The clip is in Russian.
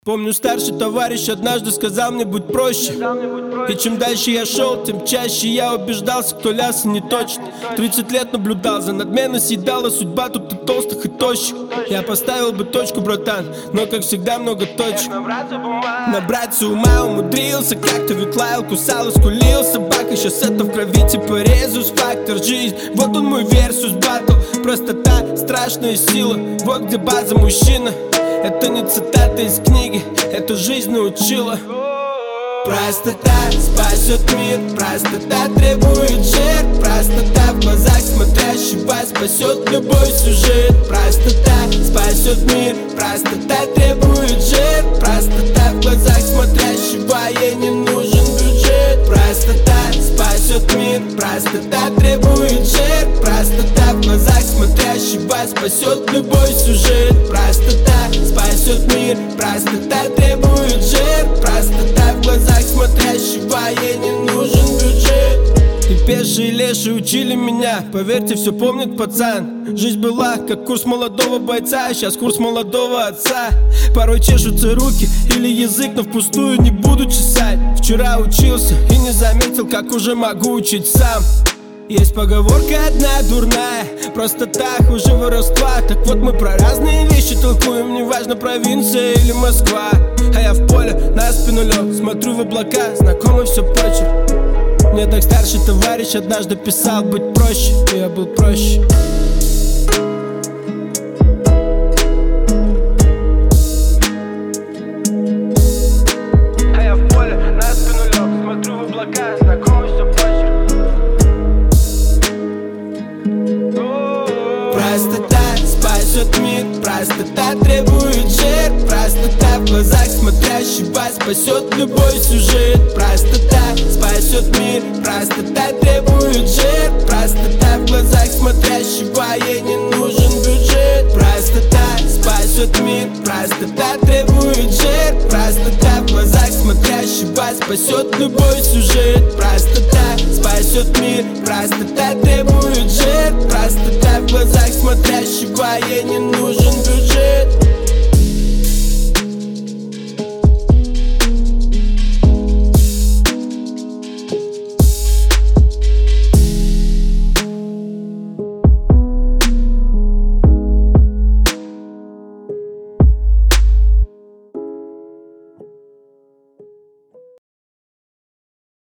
Помню, старший товарищ однажды сказал мне: будь проще. И чем дальше я шел, тем чаще я убеждался, кто лясы не точит. 30 лет наблюдал за надменной, съедала судьба тут и толстых, и тощих. Я поставил бы точку, братан, но как всегда много точек. Набраться ума умудрился, как-то ведь лаял, кусал и скулил. Собака, сейчас это в крови, типа резус, фактор жизнь. Вот он мой версус батл, простота, страшная сила. Вот где база мужчина. Это не цитата из книги, это жизнь научила. Простота спасет мир, простота требует жертв. Простота в глазах смотрящего спасет любой сюжет. Простота спасет мир, простота требует жертв. Простота в глазах смотрящего, ей не нужен бюджет. Простота спасет мир, простота требует жертв. Простота в глазах смотрящего спасет любой сюжет. Простота спасет мир, простота требует жертв. Простота в глазах смотрящего, ей не нужен бюджет. И пешие, и лешие учили меня, поверьте, все помнит пацан. Жизнь была как курс молодого бойца, а сейчас курс молодого отца. Порой чешутся руки или язык, но впустую не буду чесать. Вчера учился и не заметил, как уже могу учить сам. Есть поговорка одна дурная: простота хуже воровства. Так вот мы про разные вещи толкуем, неважно, провинция или Москва. А я в поле, на спину лег, смотрю в облака, знакомый все почерк. Мне так старший товарищ однажды писал: быть проще, и я был проще. А я в поле, на спину лег, смотрю в облака, знакомый все почерк. Простота спасет мир, простота требует жертв. Простота в глазах смотрящего спасет любой сюжет. Простота спасет мир, простота требует жертв. Простота в глазах смотрящего, ей не нужен бюджет. Простота спасет мир, простота требует жертв. Простота в глазах смотрящего спасет любой сюжет. Простота спасет мир, простота требует жертв. Простота в глазах смотрящего, ей не нужен бюджет.